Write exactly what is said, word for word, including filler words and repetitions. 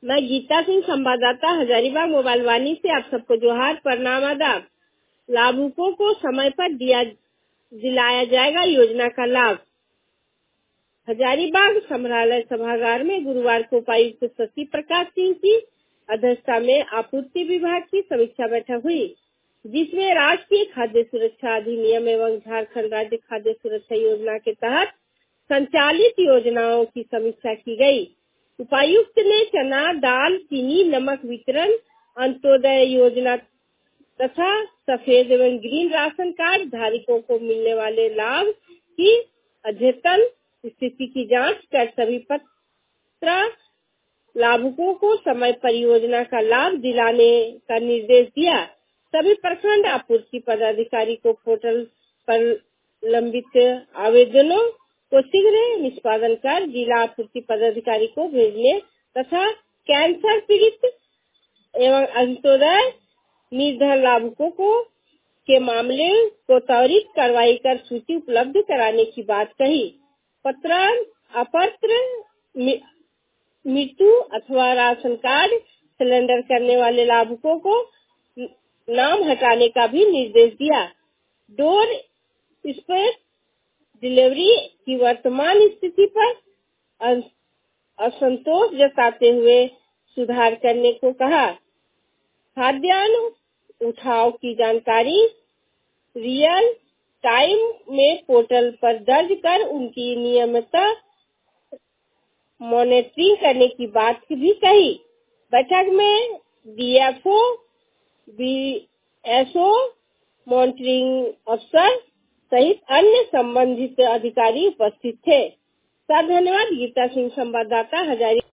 मैं गीता सिंह, संवाददाता हजारीबाग मोबाइल वाणी से आप सबको जोहार, प्रणाम, आदाब। लाभुकों को समय पर दिया दिलाया जाएगा योजना का लाभ। हजारीबाग संग्रहालय सभागार में गुरुवार को उपायुक्त शशि प्रकाश सिंह की अध्यक्षता में आपूर्ति विभाग की समीक्षा बैठक हुई, जिसमें राष्ट्रीय खाद्य सुरक्षा अधिनियम एवं झारखंड राज्य खाद्य सुरक्षा योजना के तहत संचालित योजनाओं की समीक्षा की गई। उपायुक्त ने चना दाल, चीनी, नमक वितरण, अंत्योदय योजना तथा सफेद एवं ग्रीन राशन कार्ड धारकों को मिलने वाले लाभ की अद्यतन स्थिति की जांच कर सभी पात्र लाभुकों को समय पर योजना का लाभ दिलाने का निर्देश दिया। सभी प्रखंड आपूर्ति पदाधिकारी को पोर्टल पर लंबित आवेदनों को शीघ्र निष्पादन कर जिला आपूर्ति पदाधिकारी को भेजने तथा कैंसर पीड़ित एवं अंत्योदय निर्धन लाभुकों को के मामले को त्वरित कार्रवाई कर सूची उपलब्ध कराने की बात कही। पत्र अपत्र मृत्यु अथवा राशन कार्ड सिलेंडर करने वाले लाभुकों को नाम हटाने का भी निर्देश दिया। डोर स्टेप डिलीवरी की वर्तमान स्थिति पर असंतोष जताते हुए सुधार करने को कहा। खाद्यान्न उठाव की जानकारी रियल टाइम में पोर्टल पर दर्ज कर उनकी नियमित मॉनिटरिंग करने की बात भी कही। बैठक में डीएफओ, बीएसओ, मॉनिटरिंग अफसर सहित अन्य संबंधित अधिकारी उपस्थित थे। सर धन्यवाद। गीता सिंह, संवाददाता हजारी।